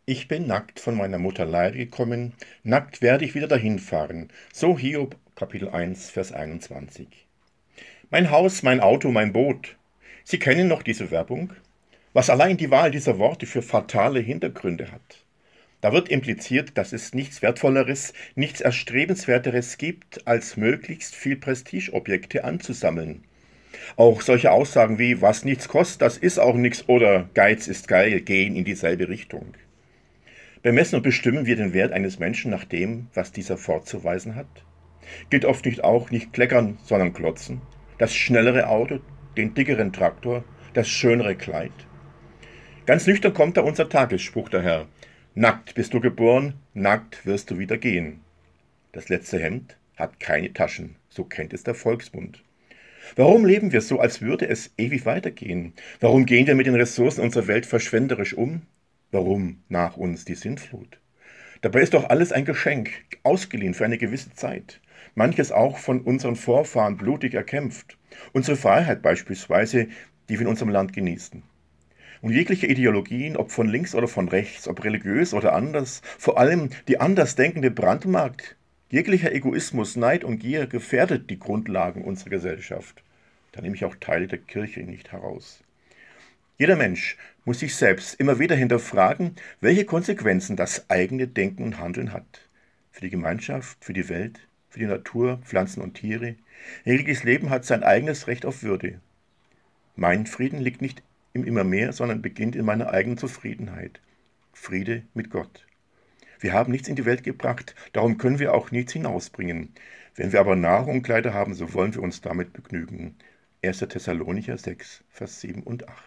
Ich bin nackt von meiner Mutter Leib gekommen, nackt werde ich wieder dahin fahren. So Hiob, Kapitel 1, Vers 21. Mein Haus, mein Auto, mein Boot. Sie kennen noch diese Werbung? Was allein die Wahl dieser Worte für fatale Hintergründe hat. Da wird impliziert, dass es nichts Wertvolleres, nichts Erstrebenswerteres gibt, als möglichst viel Prestigeobjekte anzusammeln. Auch solche Aussagen wie was nichts kostet, das ist auch nichts oder Geiz ist geil gehen in dieselbe Richtung. Bemessen und bestimmen wir den Wert eines Menschen nach dem, was dieser vorzuweisen hat? Gilt oft nicht auch nicht kleckern, sondern klotzen? Das schnellere Auto, den dickeren Traktor, das schönere Kleid? Ganz nüchtern kommt da unser Tagesspruch daher. Nackt bist du geboren, nackt wirst du wieder gehen. Das letzte Hemd hat keine Taschen, so kennt es der Volksmund. Warum leben wir so, als würde es ewig weitergehen? Warum gehen wir mit den Ressourcen unserer Welt verschwenderisch um? Warum nach uns die Sintflut? Dabei ist doch alles ein Geschenk, ausgeliehen für eine gewisse Zeit. Manches auch von unseren Vorfahren blutig erkämpft. Unsere Freiheit beispielsweise, die wir in unserem Land genießen. Und jegliche Ideologien, ob von links oder von rechts, ob religiös oder anders, vor allem die andersdenkende Brandmarkt, jeglicher Egoismus, Neid und Gier gefährdet die Grundlagen unserer Gesellschaft. Da nehme ich auch Teile der Kirche nicht heraus. Jeder Mensch muss sich selbst immer wieder hinterfragen, welche Konsequenzen das eigene Denken und Handeln hat. Für die Gemeinschaft, für die Welt, für die Natur, Pflanzen und Tiere. Jegliches Leben hat sein eigenes Recht auf Würde. Mein Frieden liegt nicht im Immermehr, sondern beginnt in meiner eigenen Zufriedenheit. Friede mit Gott. Wir haben nichts in die Welt gebracht, darum können wir auch nichts hinausbringen. Wenn wir aber Nahrung und Kleider haben, so wollen wir uns damit begnügen. 1. Thessalonicher 6, Vers 7 und 8.